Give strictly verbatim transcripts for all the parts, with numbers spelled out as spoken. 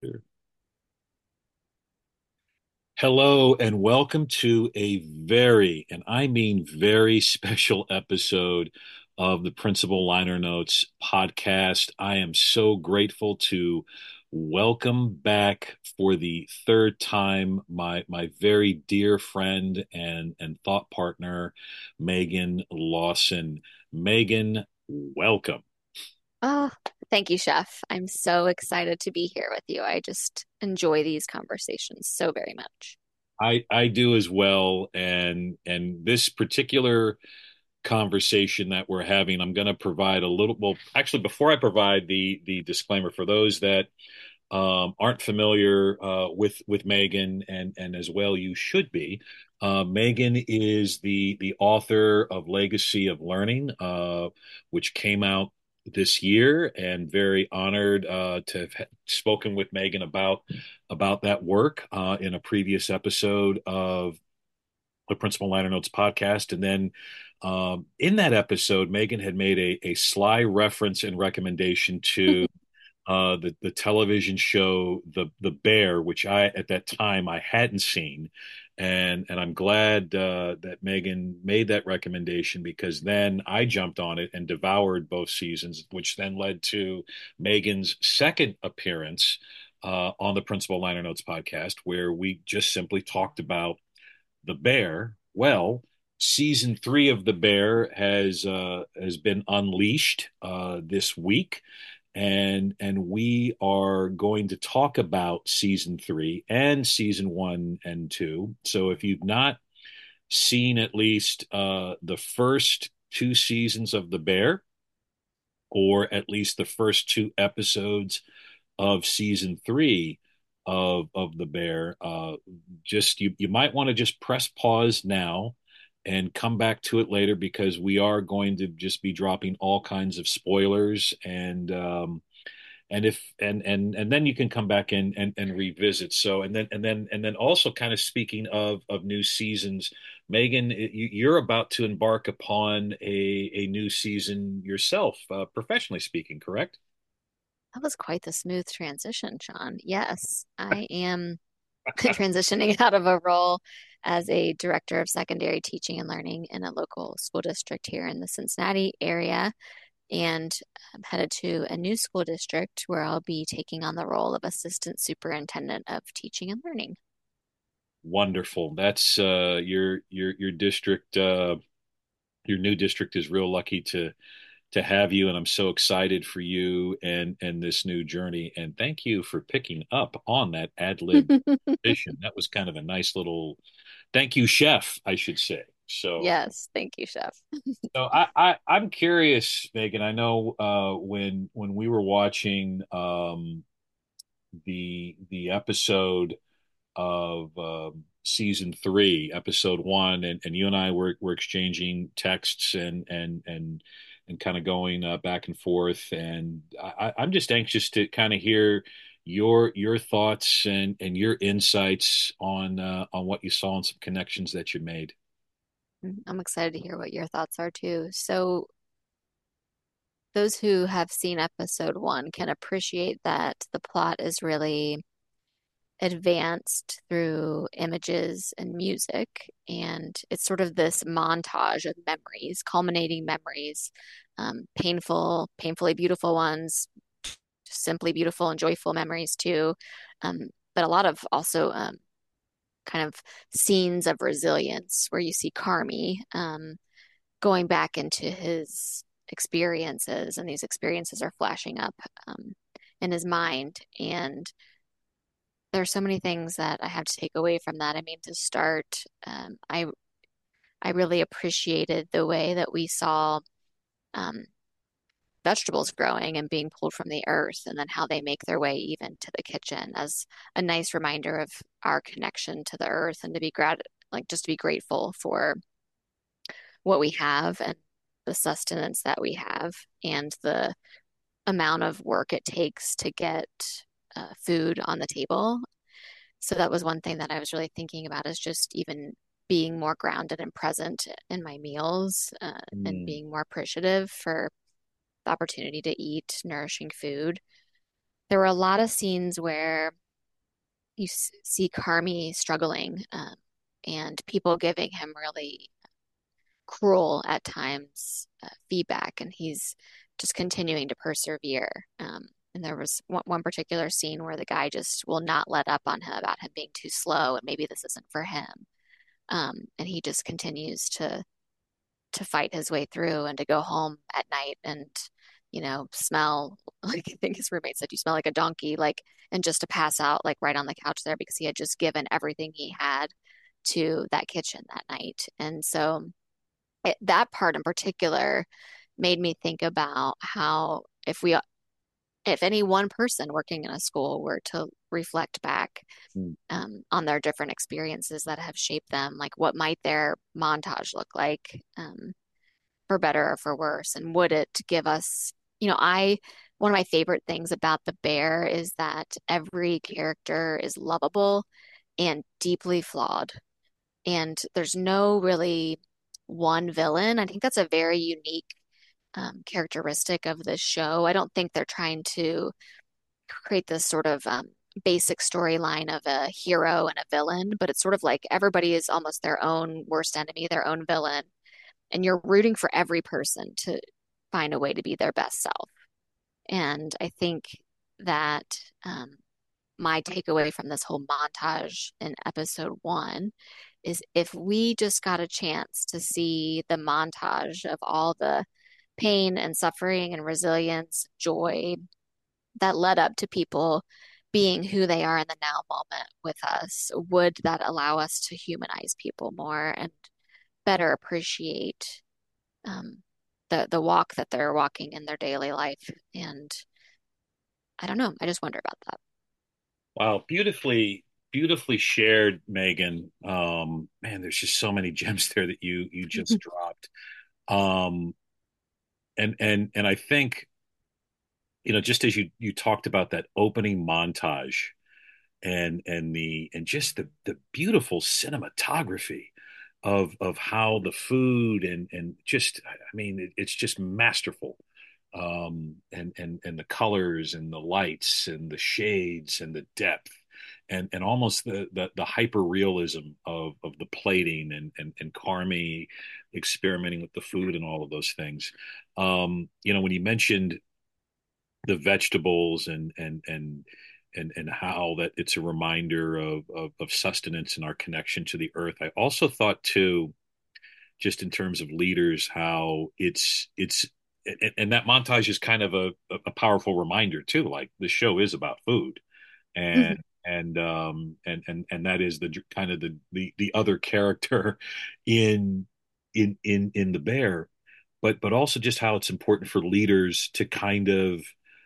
Sure. Hello and welcome to a very, and I mean very special episode of the Principal Liner Notes podcast. I am so grateful to welcome back for the third time my my very dear friend and and thought partner, Megan Lawson. Megan, welcome. Oh, thank you, Chef. I'm so excited to be here with you. I just enjoy these conversations so very much. I I do as well, and and this particular conversation that we're having, I'm going to provide a little. Well, actually, before I provide the the disclaimer for those that um, aren't familiar uh, with with Megan, and and as well you should be. Uh, Megan is the the author of Legacy of Learning, uh, which came out this year, and very honored uh, to have spoken with Megan about about that work uh, in a previous episode of the Principal Liner Notes podcast. And then um, in that episode, Megan had made a, a sly reference and recommendation to uh, the the television show the the Bear, which I at that time I hadn't seen, and and I'm glad uh, that Megan made that recommendation because then I jumped on it and devoured both seasons, which then led to Megan's second appearance uh, on the Principal Liner Notes podcast, where we just simply talked about the Bear. Well, season three of The Bear has uh, has been unleashed uh, this week, and and we are going to talk about season three and season one and two. So if you've not seen at least uh, the first two seasons of The Bear, or at least the first two episodes of season three of of The Bear, uh, just you you might want to just press pause now and come back to it later because we are going to just be dropping all kinds of spoilers and um, and if and and and then you can come back in and and revisit. So and then and then and then also kind of speaking of of new seasons, Megan, you, you're about to embark upon a a new season yourself, uh, professionally speaking, correct? That was quite the smooth transition, Sean. Yes, I am transitioning out of a role as a director of secondary teaching and learning in a local school district here in the Cincinnati area, and I'm headed to a new school district where I'll be taking on the role of assistant superintendent of teaching and learning. Wonderful. That's uh, your your your district. Uh, your new district is real lucky to to have you, and I'm so excited for you and and this new journey. And thank you for picking up on that ad lib vision. That was kind of a nice little thank you, chef, I should say. So, Yes, thank you, Chef. so I, I I'm curious, Megan. I know uh, when when we were watching um, the the episode of um, season three, episode one, and, and you and I were were exchanging texts and and and and kind of going uh, back and forth. And I, I'm just anxious to kind of hear your your thoughts and and your insights on uh, on what you saw and some connections that you made. I'm excited to hear what your thoughts are too. So, those who have seen episode one can appreciate that the plot is really advanced through images and music. And it's sort of this montage of memories, culminating memories, um, painful, painfully beautiful ones, simply beautiful and joyful memories too. Um, but a lot of also um, kind of scenes of resilience where you see Carmi um, going back into his experiences, and these experiences are flashing up um, in his mind. And there's so many things that I have to take away from that. I mean, to start, um, I I really appreciated the way that we saw um, vegetables growing and being pulled from the earth, and then how they make their way even to the kitchen as a nice reminder of our connection to the earth, and to be grat like just to be grateful for what we have and the sustenance that we have and the amount of work it takes to get uh, food on the table. So that was one thing that I was really thinking about, is just even being more grounded and present in my meals, uh, and Mm. being more appreciative for the opportunity to eat nourishing food. there were a lot of scenes where you s- see Carmi struggling, um, and people giving him really cruel at times uh, feedback, and he's just continuing to persevere. Um, and there was one, one particular scene where the guy just will not let up on him about him being too slow and maybe this isn't for him. Um, and he just continues to to fight his way through and to go home at night and you know smell like I think his roommate said you smell like a donkey, like, and just to pass out like right on the couch there because he had just given everything he had to that kitchen that night. And so it, that part in particular made me think about how if we if any one person working in a school were to reflect back Mm. um, on their different experiences that have shaped them, like what might their montage look like, um, for better or for worse? And would it give us, you know, I, one of my favorite things about The Bear is that every character is lovable and deeply flawed. And there's no really one villain. I think that's a very unique um, characteristic of this show. I don't think they're trying to create this sort of um, basic storyline of a hero and a villain, but it's sort of like everybody is almost their own worst enemy, their own villain, and you're rooting for every person to find a way to be their best self. And I think that um, my takeaway from this whole montage in episode one is if we just got a chance to see the montage of all the pain and suffering and resilience, joy that led up to people being who they are in the now moment with us, would that allow us to humanize people more and better appreciate um, the the walk that they're walking in their daily life? And I don't know. I just wonder about that. Wow, beautifully, beautifully shared, Megan. Um, man, there's just so many gems there that you you just dropped. Um, and and and I think, you know, just as you you talked about that opening montage and and the and just the the beautiful cinematography of of how the food and and just I mean it, it's just masterful. Um and and and the colors and the lights and the shades and the depth and and almost the the, the hyper realism of of the plating and and and Carmi experimenting with the food and all of those things. Um you know, when you mentioned the vegetables and and and and and how that it's a reminder of, of of sustenance and our connection to the earth. I also thought too, just in terms of leaders, how it's it's and, and that montage is kind of a, a powerful reminder too. Like the show is about food, and and um and and and that is the kind of the the the other character in in in in the bear, but but also just how it's important for leaders to kind of,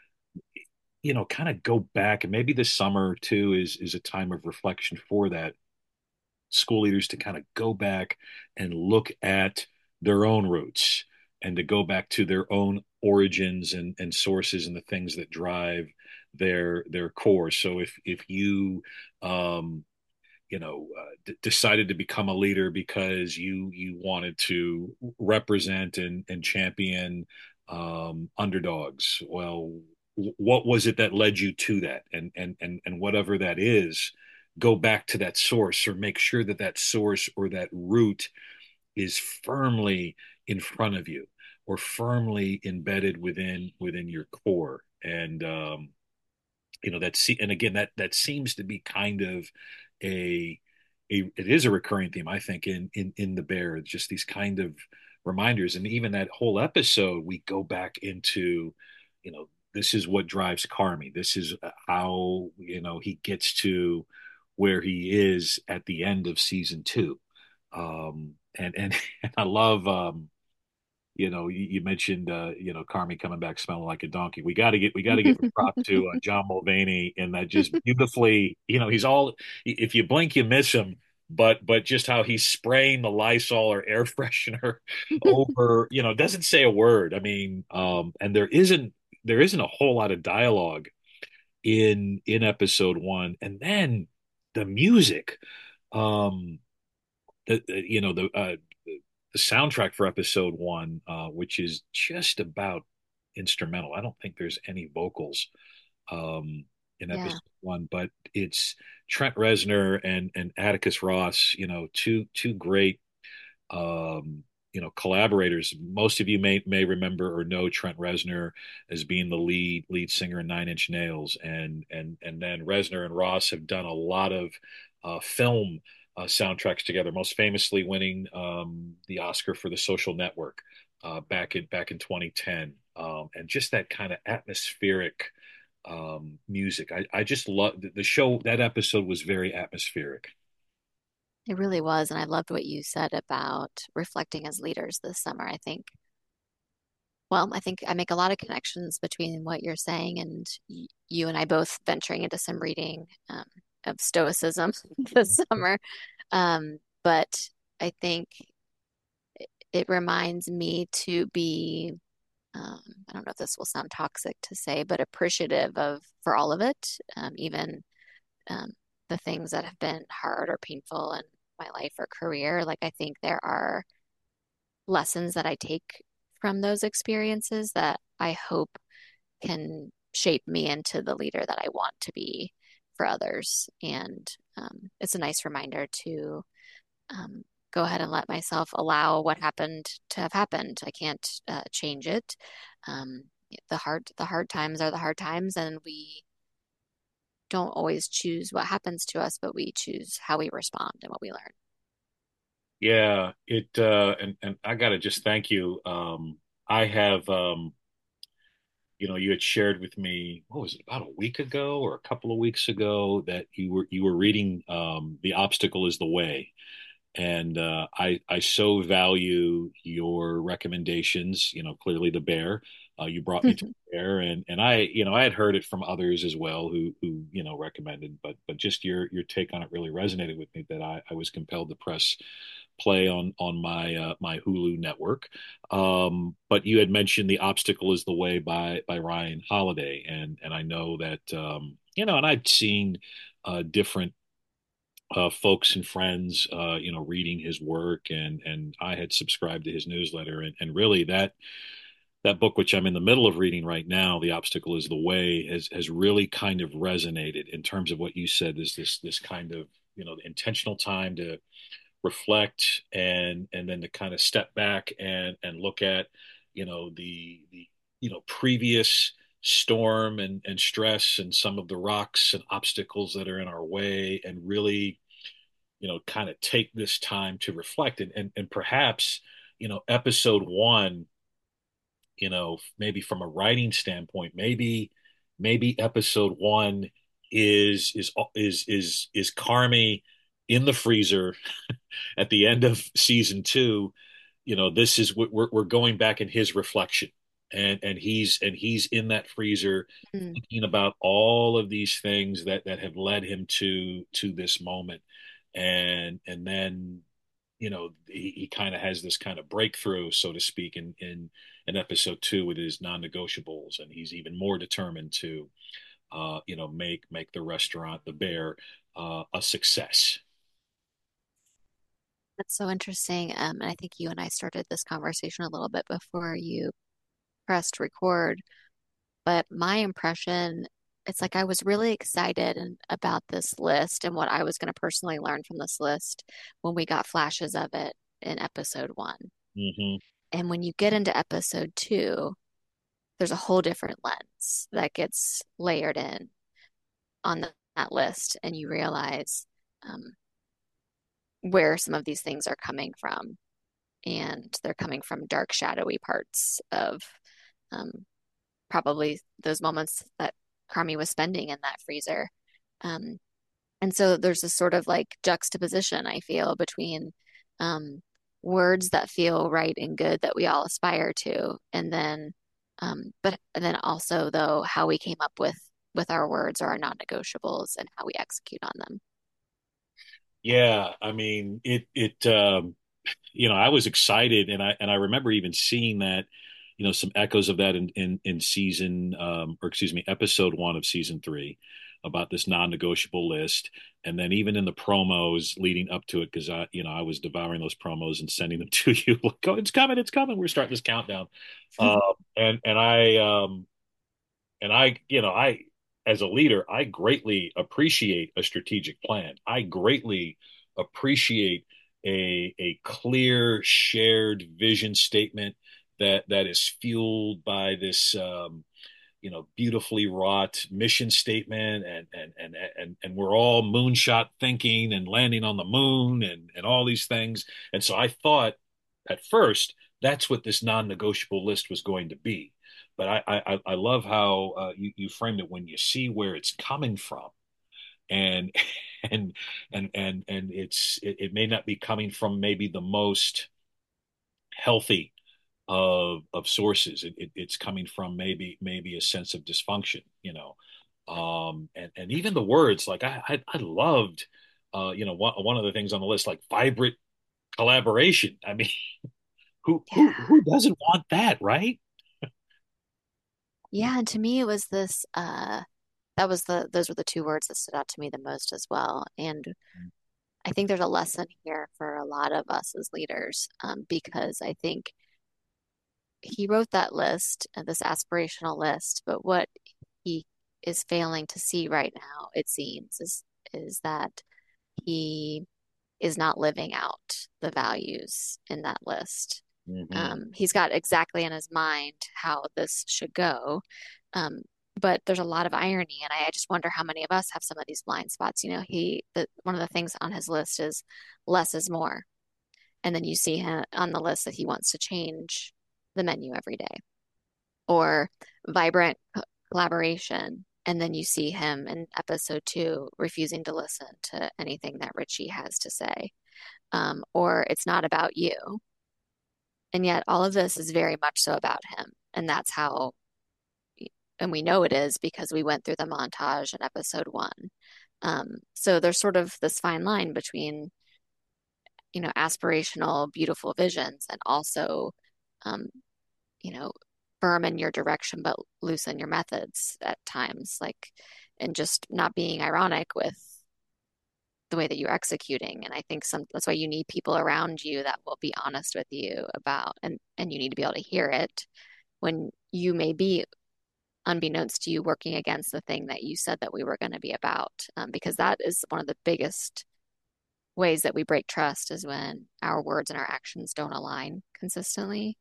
you know, kind of go back, and maybe this summer too is is a time of reflection for that school leaders to kind of go back and look at their own roots and to go back to their own origins and and sources and the things that drive their their core. So if if you um you know, uh, d- decided to become a leader because you you wanted to represent and and champion um, underdogs. Well, w- what was it that led you to that? And and and and whatever that is, go back to that source or make sure that that source or that root is firmly in front of you or firmly embedded within within your core. And um, you know that's and again that that seems to be kind of a a it is a recurring theme, I think, in in in the bear. It's just these kind of reminders, and even that whole episode we go back into, you know, this is what drives Carmi, this is how, you know, he gets to where he is at the end of season two. um and and, and I love, um you know, you, you mentioned, uh, you know, Carmi coming back smelling like a donkey. We got to get, we got to give a prop to uh, John Mulvaney in that just beautifully, you know, he's all, if you blink, you miss him. But, but just how he's spraying the Lysol or air freshener over, you know, doesn't say a word. I mean, um, and there isn't, there isn't a whole lot of dialogue in, in episode one. And then the music, um, the, the you know, the, uh, the soundtrack for episode one, uh, which is just about instrumental. I don't think there's any vocals um, in Yeah, episode one, but it's Trent Reznor and and Atticus Ross, you know, two two great um, you know, collaborators. Most of you may may remember or know Trent Reznor as being the lead lead singer in Nine Inch Nails, and and and then Reznor and Ross have done a lot of uh, film uh, soundtracks together. Most famously, winning um, the Oscar for The Social Network uh, back in back in twenty ten, um, and just that kind of atmospheric um, music. I I just love the show. That episode was very atmospheric. it really was. And I loved what you said about reflecting as leaders this summer. I think, well, I think I make a lot of connections between what you're saying and y you and I both venturing into some reading um, of Stoicism this summer. Um, but I think it reminds me to be, um, I don't know if this will sound toxic to say, but appreciative of for all of it, um, even um, the things that have been hard or painful in my life or career. Like I think there are lessons that I take from those experiences that I hope can shape me into the leader that I want to be for others. And um, it's a nice reminder to um, go ahead and let myself allow what happened to have happened. I can't uh, change it. Um, the hard the hard times are the hard times, and we don't always choose what happens to us, but we choose how we respond and what we learn. Yeah, it uh and and I gotta just thank you. Um I have um you know, you had shared with me, what was it, about a week ago or a couple of weeks ago that you were you were reading um The Obstacle is the Way. And uh I I so value your recommendations, you know, clearly the bear. Uh you brought me to the bear, and and I, you know, I had heard it from others as well who who, you know, recommended, but but just your your take on it really resonated with me that I I was compelled to press play on on my uh, my Hulu network. Um, but you had mentioned "The Obstacle Is the Way" by by Ryan Holiday, and and I know that um, you know, and I'd seen uh, different uh, folks and friends, uh, you know, reading his work, and and I had subscribed to his newsletter, and and really that. That book, which I'm in the middle of reading right now, "The Obstacle Is the Way," has has really kind of resonated in terms of what you said. Is this this kind of, you know, intentional time to reflect, and and then to kind of step back and and look at, you know, the the you know, previous storm and and stress and some of the rocks and obstacles that are in our way, and really, you know, kind of take this time to reflect, and and, and perhaps, you know, episode one, you know, maybe from a writing standpoint, maybe maybe episode one is is is is is Carmy in the freezer at the end of season two. You know, this is what we're we're going back in his reflection, and and he's and he's in that freezer Mm. thinking about all of these things that that have led him to to this moment, and and then, you know, he, he kind of has this kind of breakthrough, so to speak, in in in episode two with his non-negotiables, and he's even more determined to uh, you know, make make the restaurant, the Bear, uh, a success. That's so interesting. Um, and I think you and I started this conversation a little bit before you pressed record. But my impression, it's like I was really excited and about this list and what I was going to personally learn from this list when we got flashes of it in episode one. Hmm. And when you get into episode two, there's a whole different lens that gets layered in on the, that list, and you realize um, where some of these things are coming from. And they're coming from dark, shadowy parts of um, probably those moments that Carmy was spending in that freezer. Um, and so there's this sort of like juxtaposition, I feel, between um, words that feel right and good that we all aspire to, and then, um, but and then also though how we came up with with our words or our non-negotiables and how we execute on them. Yeah, I mean, it it um, you know, I was excited, and I and I remember even seeing that, you know, some echoes of that in in in season um, or excuse me, episode one of season three, about this non-negotiable list, and then even in the promos leading up to it, because I, you know, I was devouring those promos and sending them to you, like, oh, it's coming, it's coming, we're starting this countdown, uh, and and I um and I, you know, I as a leader, I greatly appreciate a strategic plan. I greatly appreciate a a clear shared vision statement that that is fueled by this um, you know, beautifully wrought mission statement, and and and and and we're all moonshot thinking and landing on the moon and and all these things. And so I thought at first that's what this non-negotiable list was going to be. But I I, I love how uh, you you framed it when you see where it's coming from, and and and and and it's it, it may not be coming from maybe the most healthy of of sources. It, it, it's coming from maybe maybe a sense of dysfunction, you know, um, and and even the words like I I, I loved, uh, you know, one one of the things on the list like vibrant collaboration. I mean, who who Yeah. who doesn't want that, right? Yeah, and to me it was this uh that was the those were the two words that stood out to me the most as well. And I think there's a lesson here for a lot of us as leaders, um, because I think he wrote that list, uh, this aspirational list, but what he is failing to see right now, it seems, is is that he is not living out the values in that list. Hmm. Um, he's got exactly in his mind how this should go. Um, but there's a lot of irony, and I, I just wonder how many of us have some of these blind spots. You know, he the, one of the things on his list is less is more, and then you see him on the list that he wants to change the menu every day, or vibrant collaboration, and then you see him in episode two refusing to listen to anything that Richie has to say, um, or it's not about you. And yet, all of this is very much so about him. And that's how, and we know it is because we went through the montage in episode one. Um, so there's sort of this fine line between, you know, aspirational, beautiful visions and also, um, you know, firm in your direction, but loose in your methods at times, like, and just not being ironic with the way that you're executing. And I think some that's why you need people around you that will be honest with you about, and and you need to be able to hear it when you may be, unbeknownst to you, working against the thing that you said that we were going to be about, um, because that is one of the biggest ways that we break trust is when our words and our actions don't align consistently.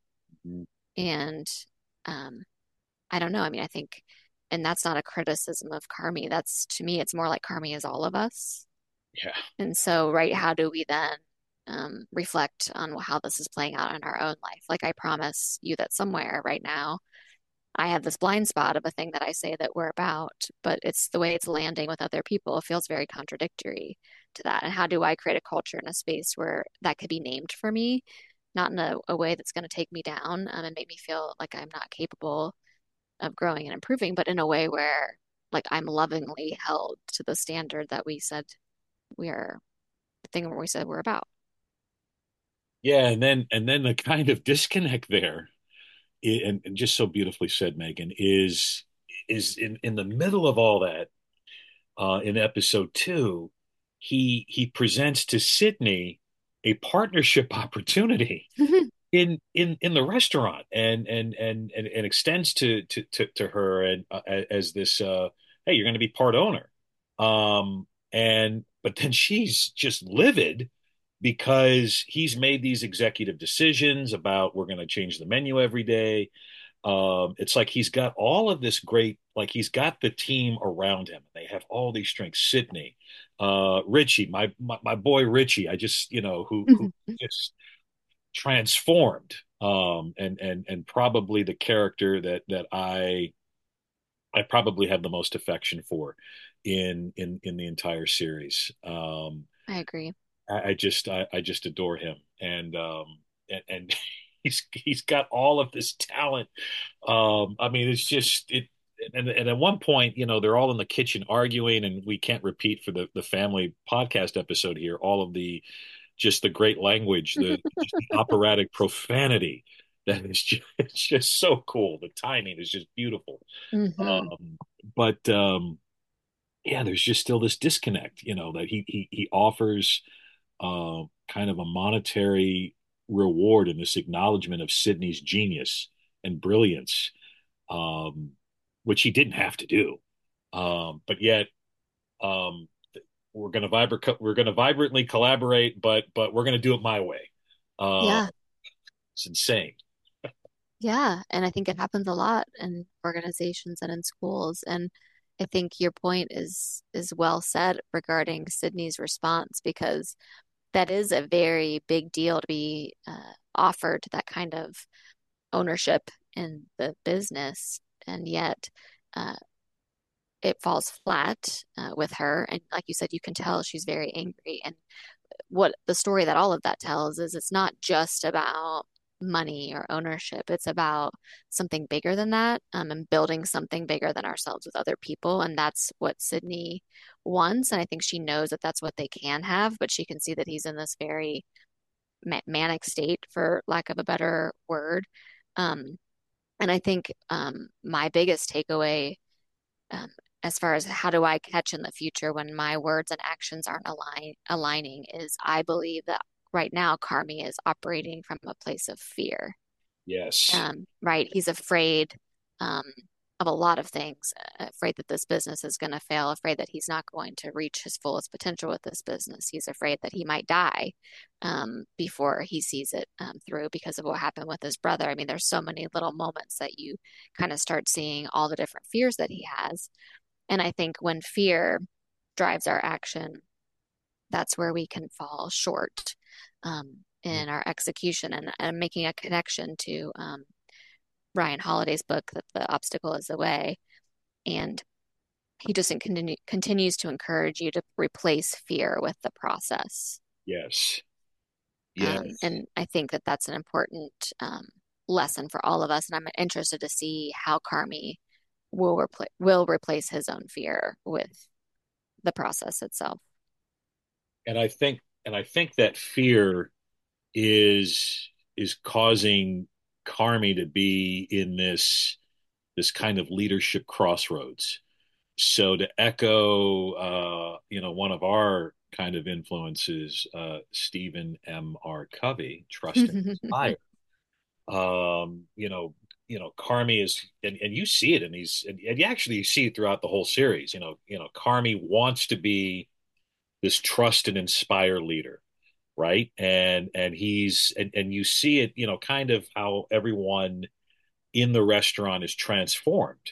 And um, I don't know. I mean, I think, and that's not a criticism of Carmy. That's to me, it's more like Carmy is all of us. Yeah. And so, right, how do we then um, reflect on how this is playing out in our own life? Like, I promise you that somewhere right now, I have this blind spot of a thing that I say that we're about, but it's the way it's landing with other people feels very contradictory to that. And how do I create a culture in a space where that could be named for me, not in a, a way that's going to take me down, um, and make me feel like I'm not capable of growing and improving, but in a way where like I'm lovingly held to the standard that we said we are, the thing where we said we're about. Yeah, and then and then the kind of disconnect there, i- and, and just so beautifully said, Megan, is is in in the middle of all that, uh, in episode two, he he presents to Sydney a partnership opportunity in in in the restaurant, and and and and, and extends to to to, to her, and uh, as this uh, hey, you're going to be part owner, um, and but then she's just livid because he's made these executive decisions about we're going to change the menu every day. Um, it's like he's got all of this great, like he's got the team around him. They have all these strengths. Sydney, uh, Richie, my, my my boy Richie. I just, you know, who who just transformed, um, and and and probably the character that that I I probably have the most affection for in in in the entire series. Um, I agree. I, I just I, I just adore him, and um and, and he's he's got all of this talent. Um, I mean, it's just it. And, and at one point, you know, they're all in the kitchen arguing, and we can't repeat for the the family podcast episode here all of the just the great language, the just the operatic profanity that is just, it's just so cool. The timing is just beautiful. Hmm. Um, but um, yeah, there's just still this disconnect, you know, that he he he offers uh, kind of a monetary reward in this acknowledgement of Sydney's genius and brilliance, um, which he didn't have to do. Um, but yet, um, we're going to vibra- we're going to vibrantly collaborate, but but we're going to do it my way. Uh, Yeah. it's insane. Yeah, and I think it happens a lot in organizations and in schools. And I think your point is is well said regarding Sydney's response, because that is a very big deal to be uh, offered that kind of ownership in the business, and yet uh, it falls flat uh, with her. And like you said, you can tell she's very angry. And what the story that all of that tells is it's not just about money or ownership. It's about something bigger than that, um, and building something bigger than ourselves with other people. And that's what Sydney wants. And I think she knows that that's what they can have, but she can see that he's in this very ma manic state, for lack of a better word. Um, and I think um, my biggest takeaway, um, as far as how do I catch in the future when my words and actions aren't align aligning, is I believe that right now Carmi is operating from a place of fear. Yes. Um, right? He's afraid um, of a lot of things, uh, afraid that this business is going to fail, afraid that he's not going to reach his fullest potential with this business. He's afraid that he might die um, before he sees it um, through because of what happened with his brother. I mean, there's so many little moments that you kind of start seeing all the different fears that he has. And I think when fear drives our action, that's where we can fall short um, in our execution, and, and making a connection to um, Ryan Holiday's book that the obstacle is the way. And he just continue, continues to encourage you to replace fear with the process. Yes. Um, Yes. and I think that that's an important um, lesson for all of us. And I'm interested to see how Carmi will, repl- will replace his own fear with the process itself. And I think and I think that fear is is causing Carmi to be in this this kind of leadership crossroads. So to echo, uh, you know, one of our kind of influences, uh, Stephen M R. Covey, Trust and Inspire. Um, you know, you know, Carmi is, and, and you see it in these, and, and you actually see it throughout the whole series. You know, you know, Carmi wants to be this trust and inspire leader, right? And and he's and, and you see it, you know, kind of how everyone in the restaurant is transformed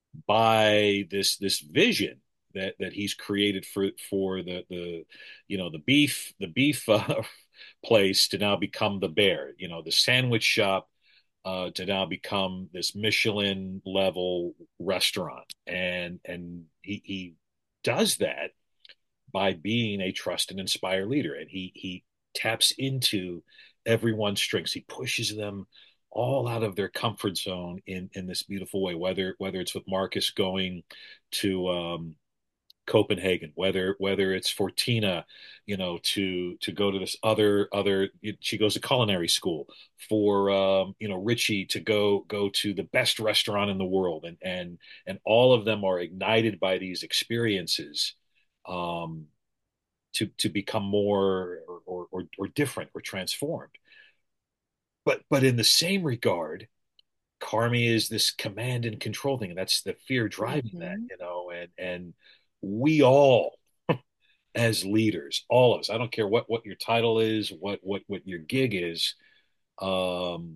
by this this vision that that he's created for for the the you know the beef the beef uh, place to now become the bear, you know, the sandwich shop uh, to now become this Michelin level restaurant, and and he he does that by being a trust and inspire leader. And he he taps into everyone's strengths. He pushes them all out of their comfort zone in in this beautiful way. Whether whether it's with Marcus going to um, Copenhagen, whether whether it's for Tina, you know, to to go to this other other she goes to culinary school, for um, you know, Richie to go go to the best restaurant in the world, and and and all of them are ignited by these experiences, um, to to become more or, or or different or transformed. But but in the same regard, Carmi is this command and control thing, and that's the fear driving that, Mm-hmm. you know, and and we all as leaders, all of us, I don't care what what your title is, what what what your gig is, um,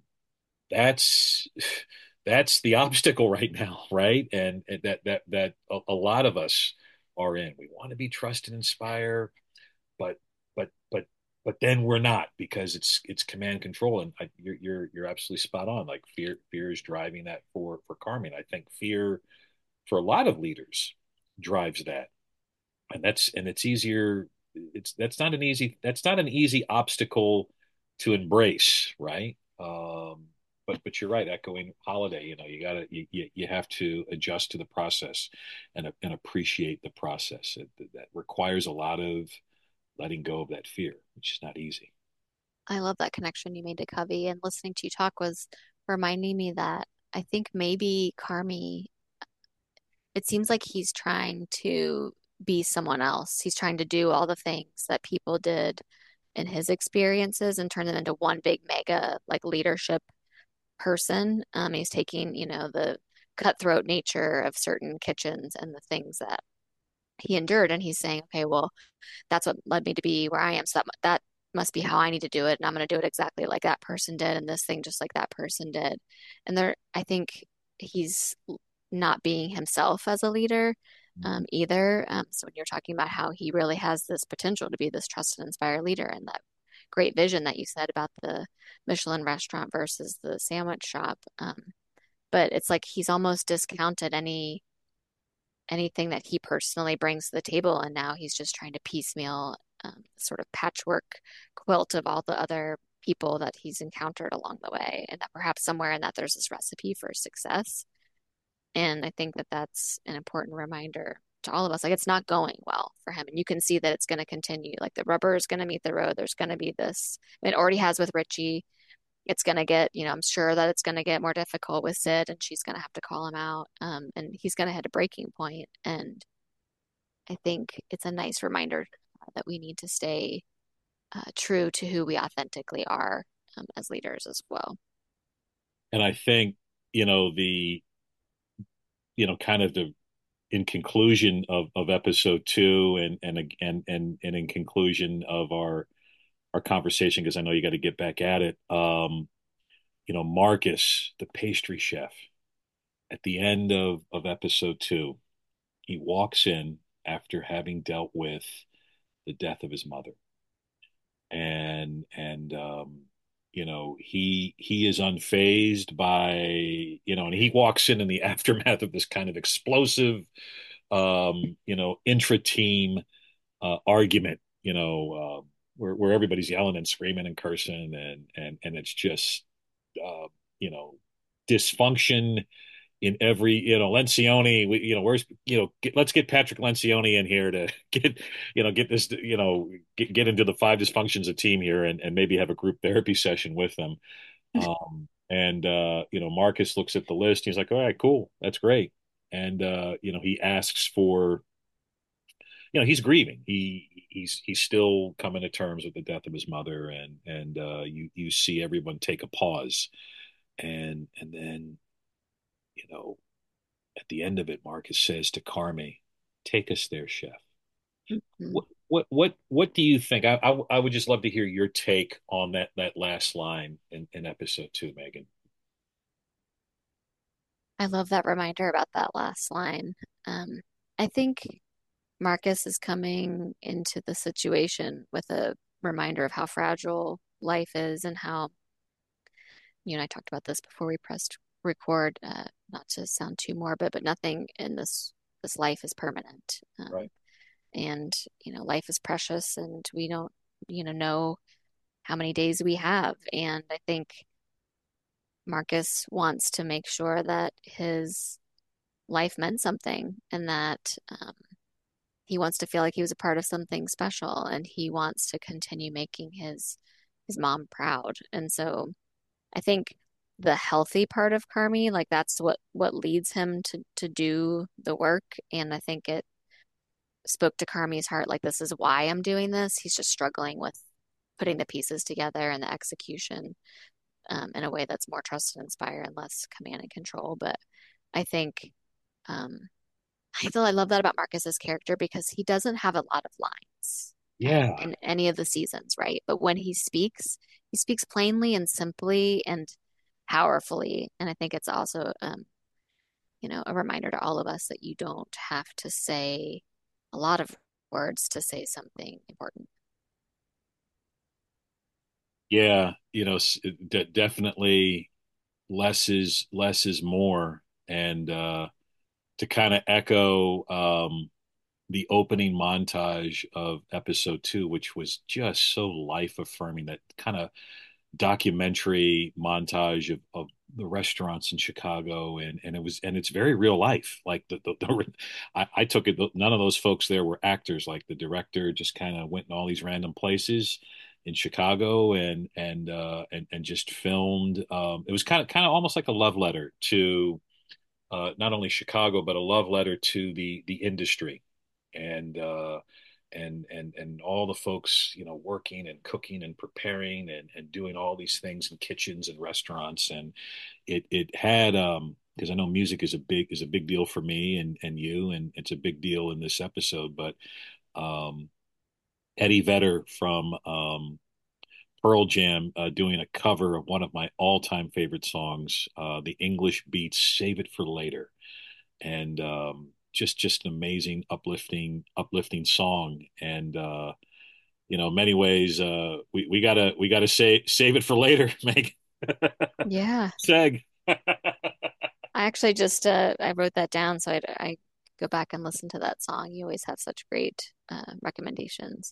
that's that's the obstacle right now, right? And, and that that that a, a lot of us are in. We want to be trust and inspire, but but but but then we're not, because it's it's command control. And I, you're you're you're absolutely spot on. Like fear fear is driving that for for Carmen. I think fear for a lot of leaders drives that, and that's and it's easier. It's that's not an easy that's not an easy obstacle to embrace, right? Um, but but you're right. Echoing Holiday, you know, you gotta you you, you have to adjust to the process, and and appreciate the process. It, that requires a lot of letting go of that fear, which is not easy. I love that connection you made to Covey, and listening to you talk was reminding me that I think maybe Carmi, it seems like he's trying to be someone else. He's trying to do all the things that people did in his experiences and turn them into one big mega like leadership person. Um, he's taking, you know, the cutthroat nature of certain kitchens and the things that he endured. And he's saying, okay, well, that's what led me to be where I am. So that that must be how I need to do it, and I'm going to do it exactly like that person did, and this thing just like that person did. And there, I think he's not being himself as a leader um, either. Um, so when you're talking about how he really has this potential to be this trusted, inspired leader, and that great vision that you said about the Michelin restaurant versus the sandwich shop, um, but it's like he's almost discounted any anything that he personally brings to the table. And now he's just trying to piecemeal um, sort of patchwork quilt of all the other people that he's encountered along the way. And that perhaps somewhere in that there's this recipe for success. And I think that that's an important reminder to all of us. Like it's not going well for him. And you can see that it's going to continue. Like the rubber is going to meet the road. There's going to be this, it already has with Richie. It's going to get, you know, I'm sure that it's going to get more difficult with Sid and she's going to have to call him out. Um, and he's going to hit a breaking point. And I think it's a nice reminder that we need to stay uh, true to who we authentically are um, as leaders as well. And I think, you know, the, you know, kind of the, in conclusion of, of episode two and, and, and, and, and in conclusion of our, our conversation, because I know you got to get back at it. Um, you know, Marcus, the pastry chef, at the end of, of episode two, he walks in after having dealt with the death of his mother. And, and, um, you know, he, he is unfazed by, you know, and he walks in in the aftermath of this kind of explosive, um, you know, intra-team, uh, argument, you know, uh, where, where everybody's yelling and screaming and cursing and, and, and it's just, uh, you know, dysfunction in every, you know, Lencioni, we, you know, where's, you know, get, let's get Patrick Lencioni in here to get, you know, get this, you know, get, get into the five dysfunctions of team here and, and maybe have a group therapy session with them. Um, and, uh, you know, Marcus looks at the list. He's like, all right, cool. That's great. And, uh, you know, he asks for, you know, he's grieving. He, he's, he's still coming to terms with the death of his mother. And, and, uh, you, you see everyone take a pause and, and then, you know, at the end of it, Marcus says to Carmy, "Take us there, chef." Mhm. What what what what do you think? I, I I would just love to hear your take on that that last line in, in episode two, Megan. I love that reminder about that last line. Um, I think Marcus is coming into the situation with a reminder of how fragile life is and how, you know, I talked about this before we pressed record, uh, not to sound too morbid, but nothing in this this life is permanent. Um, Right. and, you know, life is precious and we don't, you know, know how many days we have. And I think Marcus wants to make sure that his life meant something and that um, he wants to feel like he was a part of something special and he wants to continue making his his mom proud. And so I think the healthy part of Carmi, like that's what what leads him to to do the work. And I think it spoke to Carmi's heart, like this is why I'm doing this. He's just struggling with putting the pieces together and the execution um, in a way that's more trust and inspire and less command and control. But I think um, I feel I love that about Marcus's character because he doesn't have a lot of lines um, Yeah. in any of the seasons, right? But when he speaks, he speaks plainly and simply and powerfully. And I think it's also, um, you know, a reminder to all of us that you don't have to say a lot of words to say something important. Yeah, you know, de definitely less is less is more. And uh to kind of echo um the opening montage of episode two, which was just so life affirming, that kind of documentary montage of, of the restaurants in Chicago, and and it was and it's very real life. Like the, the, the I, I took it. None of those folks there were actors. Like the director just kind of went in all these random places in Chicago and and uh, and and just filmed. Um, it was kind of kind of almost like a love letter to uh, not only Chicago but a love letter to the the industry and uh, and and and all the folks, you know, working and cooking and preparing and and doing all these things in kitchens and restaurants. And it it had um because I know music is a big is a big deal for me and and you, and it's a big deal in this episode. But um, Eddie Vedder from um, Pearl Jam uh, doing a cover of one of my all-time favorite songs, uh, the English Beats "Save It for Later," and um, just just an amazing, uplifting uplifting song. And uh, you know, in many ways, uh, we we gotta we gotta say save it for later, Meg. Yeah. Seg. I actually just uh, I wrote that down so I I go back and listen to that song. You always have such great uh, recommendations.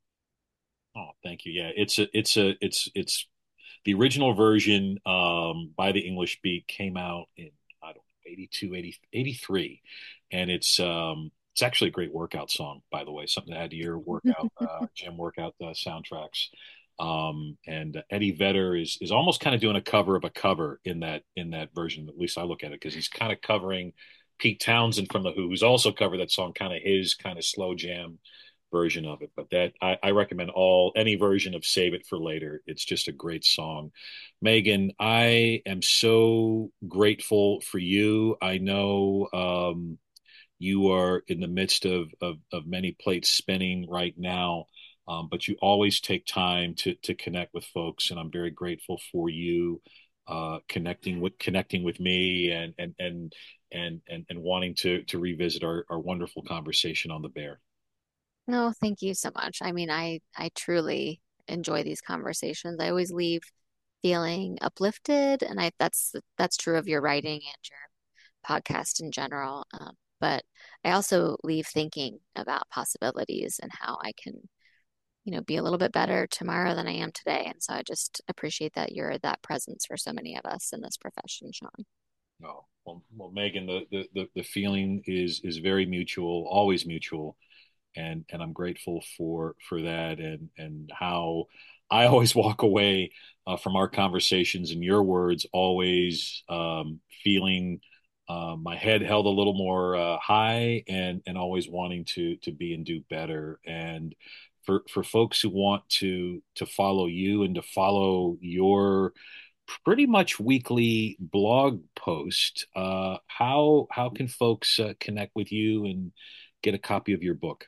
Oh, thank you. Yeah, it's a it's a it's it's the original version um, by the English Beat came out in I don't know eighty-two, eighty, eighty-three, and it's um it's actually a great workout song, by the way, something to add to your workout uh, gym workout uh, soundtracks. Um, and uh, Eddie Vedder is is almost kind of doing a cover of a cover in that in that version. At least I look at it because he's kind of covering Pete Townsend from the Who, who's also covered that song, kind of his kind of slow jam version of it. But that I, I recommend all any version of Save It for Later. It's just a great song. Megan, I am so grateful for you. I know um, you are in the midst of, of of many plates spinning right now. Um, but you always take time to to connect with folks, and I'm very grateful for you uh, connecting with connecting with me and and and and and, and wanting to to revisit our, our wonderful conversation on the bear. No, thank you so much. I mean, I I truly enjoy these conversations. I always leave feeling uplifted, and I that's that's true of your writing and your podcast in general. Um, but I also leave thinking about possibilities and how I can, you know, be a little bit better tomorrow than I am today. And so I just appreciate that you're that presence for so many of us in this profession, Sean. No, well, well, Megan, the, the the the feeling is is very mutual, always mutual, and and I'm grateful for for that, and and how I always walk away uh, from our conversations and your words, always um, feeling uh, my head held a little more uh, high, and and always wanting to to be and do better. And for for folks who want to to follow you and to follow your pretty much weekly blog post, uh, how how can folks uh, connect with you and get a copy of your book?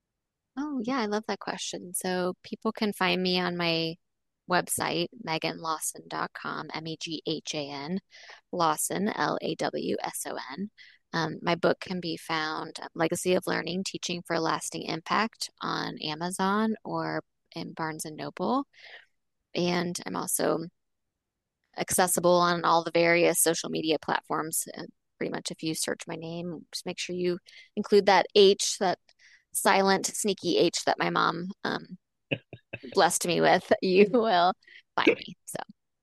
Oh, yeah, I love that question. So people can find me on my website, megan lawson dot com, M E G H A N, Lawson, L A W S O N. Um, my book can be found, uh, Legacy of Learning, Teaching for Lasting Impact, on Amazon or in Barnes and Noble. And I'm also accessible on all the various social media platforms. Uh, pretty much if you search my name, just make sure you include that H, that silent, sneaky H that my mom um, blessed me with. You will find me. So,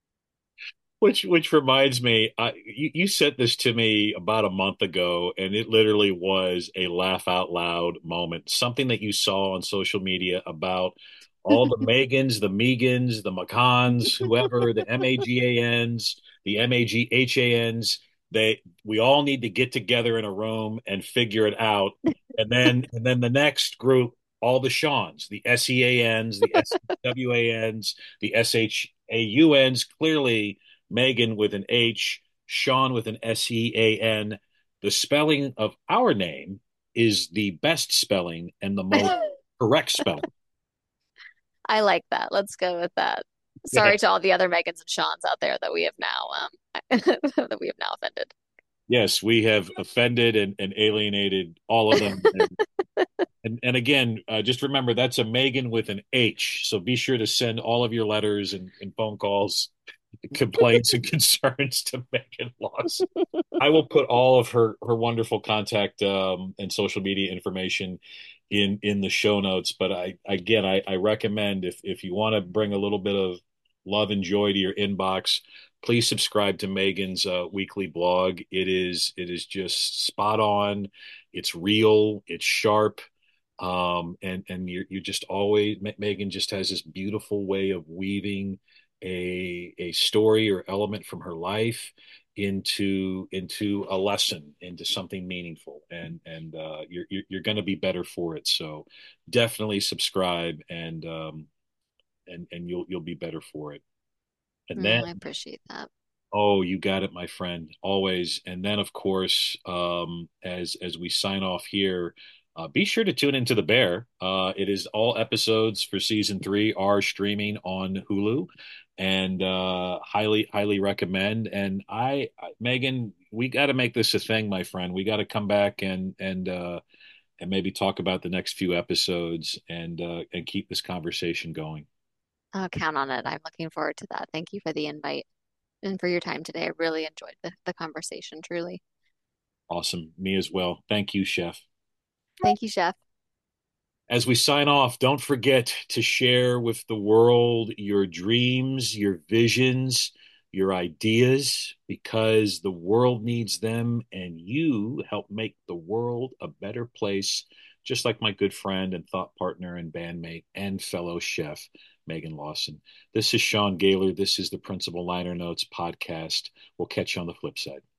Which which reminds me, I, you, you sent this to me about a month ago, and it literally was a laugh out loud moment. Something that you saw on social media about all the Megans, the Megans, the McCons, whoever, the M A G A Ns, the M A G H A Ns. They we all need to get together in a room and figure it out. And then and then the next group, all the Seans, the S E A Ns, the S W A Ns, the S H A U Ns, clearly Megan with an H, Sean with an S E A N. The spelling of our name is the best spelling and the most correct spelling. I like that. Let's go with that. Yeah. Sorry to all the other Megans and Seans out there that we have now um, that we have now offended. Yes, we have offended and, and alienated all of them. And, and, and again, uh, just remember that's a Megan with an H. So be sure to send all of your letters and, and phone calls, complaints, and concerns to Megan Lawson. I will put all of her her wonderful contact um, and social media information in in the show notes. But I again, I, I recommend if if you want to bring a little bit of love and joy to your inbox, please subscribe to Megan's uh, weekly blog. It is it is just spot on. It's real. It's sharp. Um, and and you're you just always Megan just has this beautiful way of weaving a a story or element from her life into into a lesson, into something meaningful, and and uh, you're you're, you're going to be better for it. So definitely subscribe, and um, and and you'll you'll be better for it. And then Mm, I appreciate that. Oh, you got it, my friend. Always. And then, of course, um, as as we sign off here, uh, be sure to tune into The Bear. Uh, it is all episodes for season three are streaming on Hulu, and uh, highly highly recommend. And I, I- Megan, we got to make this a thing, my friend. We got to come back and and uh, and maybe talk about the next few episodes and uh, and keep this conversation going. I'll count on it. I'm looking forward to that. Thank you for the invite and for your time today. I really enjoyed the, the conversation, truly. Awesome. Me as well. Thank you, Chef. Thank you, Chef. As we sign off, don't forget to share with the world your dreams, your visions, your ideas, because the world needs them and you help make the world a better place, just like my good friend and thought partner and bandmate and fellow chef, Megan Lawson. This is Sean Gaylor. This is the Principal Liner Notes podcast. We'll catch you on the flip side.